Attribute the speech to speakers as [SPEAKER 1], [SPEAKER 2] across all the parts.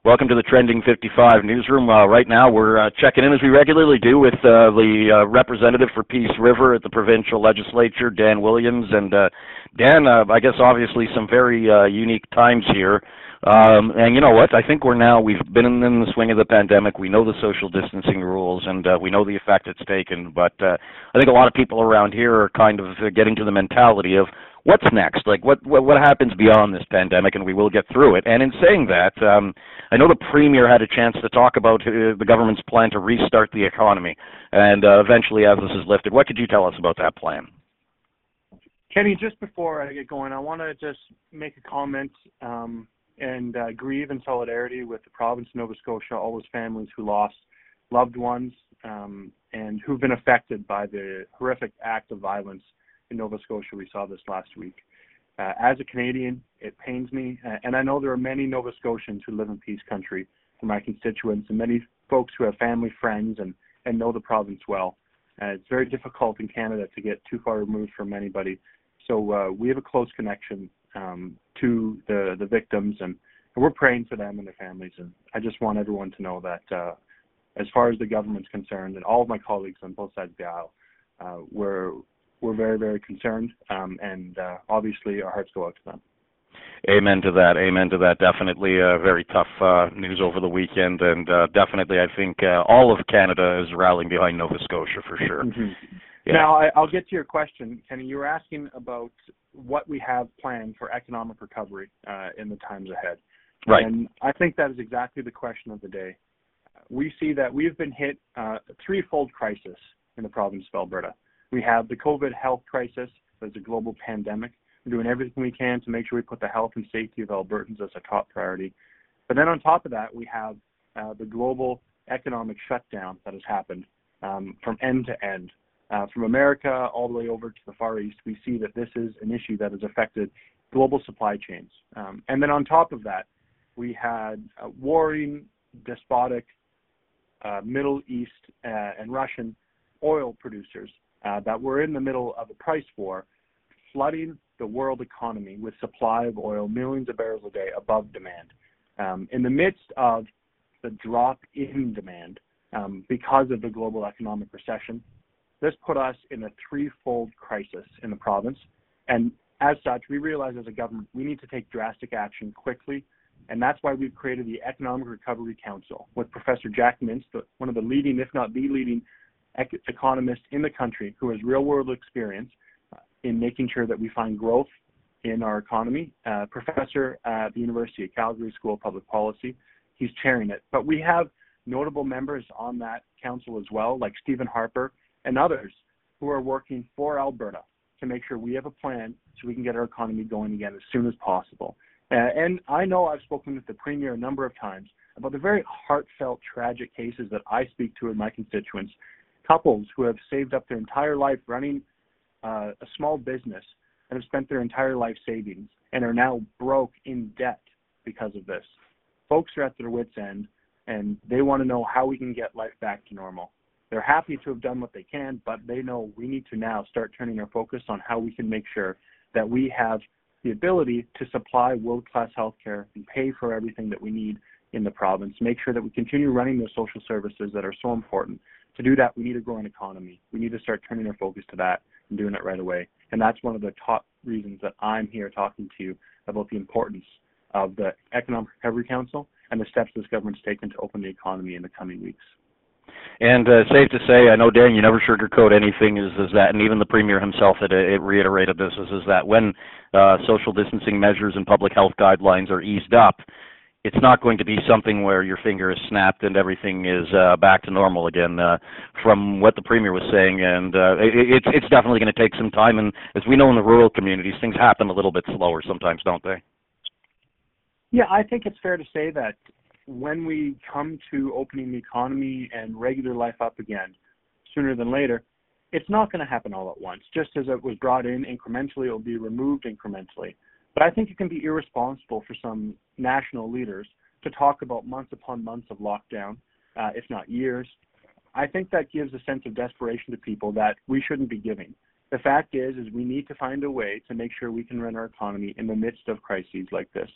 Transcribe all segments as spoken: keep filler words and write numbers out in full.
[SPEAKER 1] Welcome to the Trending fifty-five newsroom. Uh, right now, we're uh, checking in as we regularly do with uh, the uh, representative for Peace River at the provincial legislature, Dan Williams. And uh, Dan, uh, I guess obviously some very uh, unique times here. Um, and you know what? I think we're now, we've been in, in the swing of the pandemic. We know the social distancing rules, and uh, we know the effect it's taken. But uh, I think a lot of people around here are kind of uh, getting to the mentality of, what's next? Like, what, what what happens beyond this pandemic, and we will get through it. And in saying that, um, I know the Premier had a chance to talk about uh, the government's plan to restart the economy, and uh, eventually as this is lifted. What could you tell us about that plan?
[SPEAKER 2] Kenny, just before I get going, I want to just make a comment um, and uh, grieve in solidarity with the province of Nova Scotia, all those families who lost loved ones um, and who've been affected by the horrific act of violence in Nova Scotia we saw this last week. Uh, as a Canadian, it pains me, uh, and I know there are many Nova Scotians who live in Peace Country, and my constituents, and many folks who have family, friends, and, and know the province well. Uh, it's very difficult in Canada to get too far removed from anybody, so uh, we have a close connection um, to the, the victims, and, and we're praying for them and their families, and I just want everyone to know that uh, as far as the government's concerned, and all of my colleagues on both sides of the aisle, uh, we're We're very, very concerned, um, and uh, obviously our hearts go out to them.
[SPEAKER 1] Amen to that. Amen to that. Definitely uh, very tough uh, news over the weekend, and uh, definitely I think uh, all of Canada is rallying behind Nova Scotia for sure.
[SPEAKER 2] Mm-hmm.
[SPEAKER 1] Yeah.
[SPEAKER 2] Now, I, I'll get to your question, Kenny. You were asking about what we have planned for economic recovery uh, in the times ahead.
[SPEAKER 1] Right.
[SPEAKER 2] And I think that is exactly the question of the day. We see that we've been hit uh, a threefold crisis in the province of Alberta. We have the COVID health crisis. There's a global pandemic. We're doing everything we can to make sure we put the health and safety of Albertans as a top priority. But then on top of that, we have uh, the global economic shutdown that has happened um, from end to end. Uh, from America all the way over to the Far East, we see that this is an issue that has affected global supply chains. Um, and then on top of that, we had uh, warring, despotic uh, Middle East uh, and Russian oil producers Uh, that we're in the middle of a price war, flooding the world economy with supply of oil, millions of barrels a day above demand. Um, in the midst of the drop in demand um, because of the global economic recession, this put us in a threefold crisis in the province. And as such, we realize as a government we need to take drastic action quickly. And that's why we've created the Economic Recovery Council with Professor Jack Mintz, the, one of the leading, if not the leading, economist in the country who has real-world experience uh, in making sure that we find growth in our economy. Uh, professor at the University of Calgary School of Public Policy. He's chairing it. But we have notable members on that council as well, like Stephen Harper and others who are working for Alberta to make sure we have a plan so we can get our economy going again as soon as possible. Uh, and I know I've spoken with the Premier a number of times about the very heartfelt, tragic cases that I speak to in my constituents. Couples who have saved up their entire life running uh, a small business and have spent their entire life savings and are now broke in debt because of this. Folks are at their wits' end, and they want to know how we can get life back to normal. They're happy to have done what they can, but they know we need to now start turning our focus on how we can make sure that we have the ability to supply world-class health care and pay for everything that we need in the province, make sure that we continue running those social services that are so important. To do that, we need a growing economy. We need to start turning our focus to that and doing it right away. And that's one of the top reasons that I'm here talking to you about the importance of the Economic Recovery Council and the steps this government's taken to open the economy in the coming weeks.
[SPEAKER 1] And uh, safe to say, I know, Dan, you never sugarcoat anything, is, is that, and even the Premier himself had it reiterated this, is, is that when uh, social distancing measures and public health guidelines are eased up, it's not going to be something where your finger is snapped and everything is uh, back to normal again. Uh, from what the Premier was saying, and uh, it, it's it's definitely going to take some time. And as we know in the rural communities, things happen a little bit slower sometimes, don't they?
[SPEAKER 2] Yeah, I think it's fair to say that when we come to opening the economy and regular life up again, sooner than later, it's not going to happen all at once. Just as it was brought in incrementally, it will be removed incrementally. But I think it can be irresponsible for some national leaders to talk about months upon months of lockdown, uh, if not years. I think that gives a sense of desperation to people that we shouldn't be giving. The fact is, is we need to find a way to make sure we can run our economy in the midst of crises like this.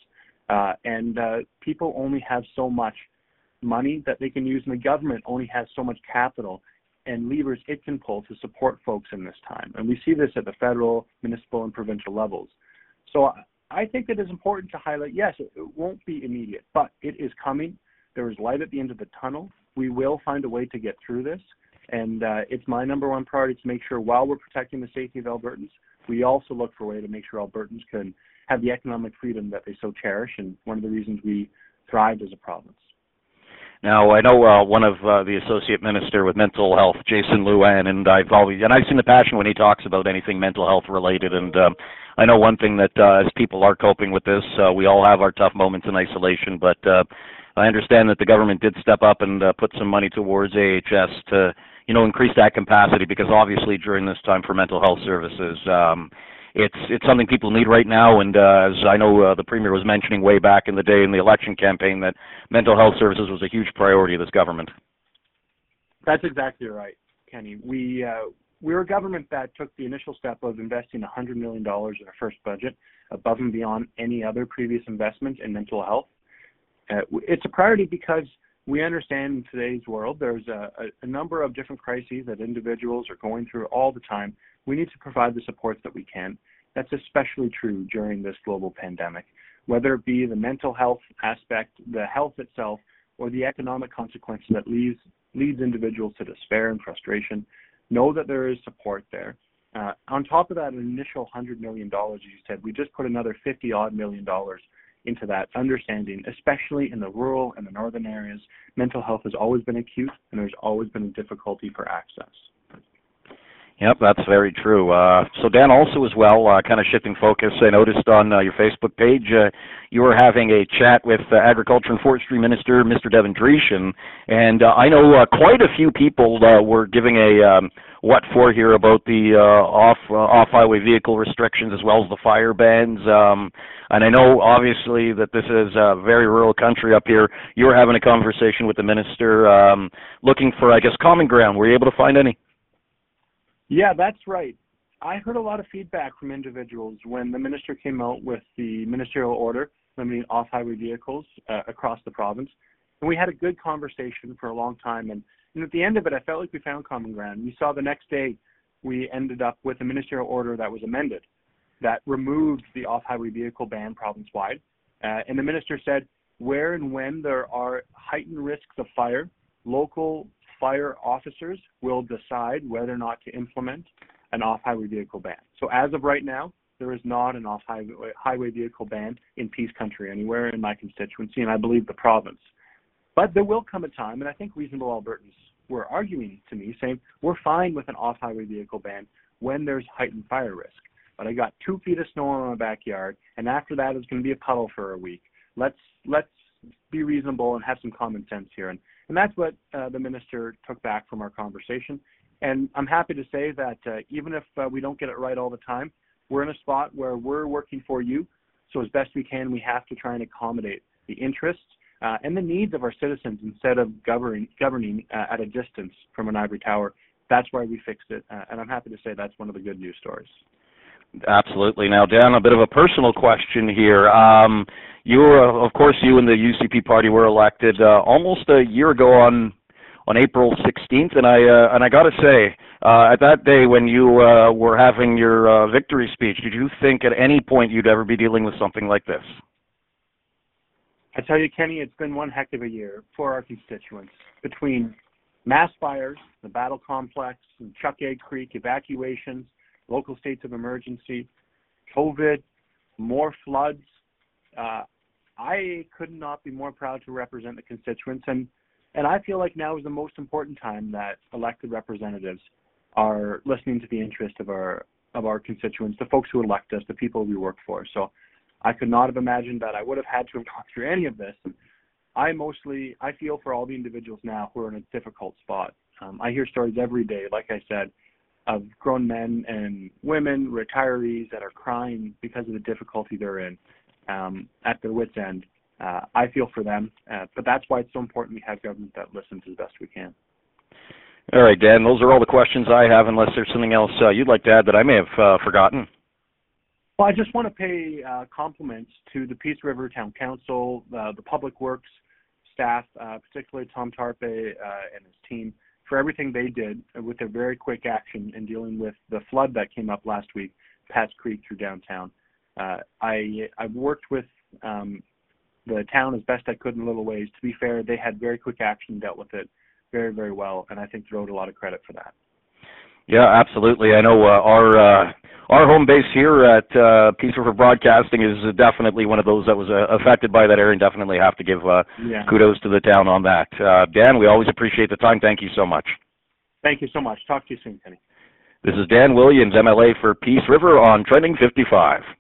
[SPEAKER 2] Uh, and uh, people only have so much money that they can use, and the government only has so much capital and levers it can pull to support folks in this time. And we see this at the federal, municipal, and provincial levels. So I think it is important to highlight, yes, it won't be immediate, but it is coming. There is light at the end of the tunnel. We will find a way to get through this. And uh, it's my number one priority to make sure while we're protecting the safety of Albertans, we also look for a way to make sure Albertans can have the economic freedom that they so cherish, and one of the reasons we thrived as a province.
[SPEAKER 1] Now, I know uh, one of uh, the Associate Minister with Mental Health, Jason Luan, and I've always, and I've seen the passion when he talks about anything mental health related, and um, I know one thing that uh, as people are coping with this, uh, we all have our tough moments in isolation, but uh, I understand that the government did step up and uh, put some money towards A H S to, you know, increase that capacity, because obviously during this time for mental health services, um, It's it's something people need right now, and uh, as I know uh, the Premier was mentioning way back in the day in the election campaign that mental health services was a huge priority of this government.
[SPEAKER 2] That's exactly right, Kenny. We, uh, we're a government that took the initial step of investing one hundred million dollars in our first budget, above and beyond any other previous investment in mental health. Uh, it's a priority because we understand in today's world there's a, a, a number of different crises that individuals are going through all the time. We need to provide the supports that we can. That's especially true during this global pandemic, whether it be the mental health aspect, the health itself, or the economic consequences that leads, leads individuals to despair and frustration. Know that there is support there. Uh, on top of that initial one hundred million dollars, as you said, we just put another fifty odd million dollars into that, understanding, especially in the rural and the northern areas, mental health has always been acute, and there's always been a difficulty for access.
[SPEAKER 1] Yep, that's very true. Uh, so Dan, also as well, uh, kind of shifting focus, I noticed on uh, your Facebook page, uh, you were having a chat with uh, Agriculture and Forestry Minister, Mister Devin Dreeshen, and uh, I know uh, quite a few people uh, were giving a um, what for here about the uh, off uh, off-highway vehicle restrictions as well as the fire bans. Um, and I know, obviously, that this is a very rural country up here. You were having a conversation with the minister, um, looking for, I guess, common ground. Were you able to find any?
[SPEAKER 2] Yeah, that's right. I heard a lot of feedback from individuals when the minister came out with the ministerial order limiting off-highway vehicles uh, across the province. And we had a good conversation for a long time. And, and at the end of it, I felt like we found common ground. We saw the next day we ended up with a ministerial order that was amended that removed the off-highway vehicle ban province-wide. Uh, and the minister said, where and when there are heightened risks of fire, local fire officers will decide whether or not to implement an off-highway vehicle ban. So as of right now, there is not an off-highway highway vehicle ban in Peace Country anywhere in my constituency, and I believe the province. But there will come a time, and I think reasonable Albertans were arguing to me, saying, we're fine with an off-highway vehicle ban when there's heightened fire risk. But I got two feet of snow in my backyard, and after that it's going to be a puddle for a week. Let's let's be reasonable and have some common sense here. And, and that's what uh, the minister took back from our conversation. And I'm happy to say that uh, even if uh, we don't get it right all the time, we're in a spot where we're working for you. So as best we can, we have to try and accommodate the interests uh, and the needs of our citizens instead of governing, governing uh, at a distance from an ivory tower. That's why we fixed it. Uh, and I'm happy to say that's one of the good news stories.
[SPEAKER 1] Absolutely. Now, Dan, a bit of a personal question here. Um, you were, of course, you and the U C P party were elected uh, almost a year ago on on April sixteenth, and I uh, and I got to say, uh, at that day when you uh, were having your uh, victory speech, did you think at any point you'd ever be dealing with something like this?
[SPEAKER 2] I tell you, Kenny, it's been one heck of a year for our constituents. Between mass fires, the Battle Complex, and Chuck Egg Creek evacuations, local states of emergency, COVID, more floods. Uh, I could not be more proud to represent the constituents, and, and I feel like now is the most important time that elected representatives are listening to the interest of our of our constituents, the folks who elect us, the people we work for. So I could not have imagined that I would have had to have gone through any of this. I mostly, I feel for all the individuals now who are in a difficult spot. Um, I hear stories every day, like I said, of grown men and women, retirees that are crying because of the difficulty they're in um, at their wits' end. Uh, I feel for them, uh, but that's why it's so important we have government that listens as best we can.
[SPEAKER 1] All right, Dan, those are all the questions I have, unless there's something else uh, you'd like to add that I may have uh, forgotten.
[SPEAKER 2] Well, I just want to pay uh, compliments to the Peace River Town Council, uh, the Public Works staff, uh, particularly Tom Tarpe uh, and his team, for everything they did with their very quick action in dealing with the flood that came up last week, Pat's Creek through downtown. Uh, I I've worked with um, the town as best I could in little ways. To be fair, they had very quick action, dealt with it very, very well, and I think they're owed a lot of credit for that.
[SPEAKER 1] Yeah, absolutely. I know uh, our uh, our home base here at uh, Peace River Broadcasting is definitely one of those that was uh, affected by that area, and definitely have to give uh,
[SPEAKER 2] yeah.
[SPEAKER 1] kudos to the town on that. Uh, Dan, we always appreciate the time. Thank you so much.
[SPEAKER 2] Thank you so much. Talk to you soon, Kenny.
[SPEAKER 1] This is Dan Williams, M L A for Peace River on Trending fifty-five.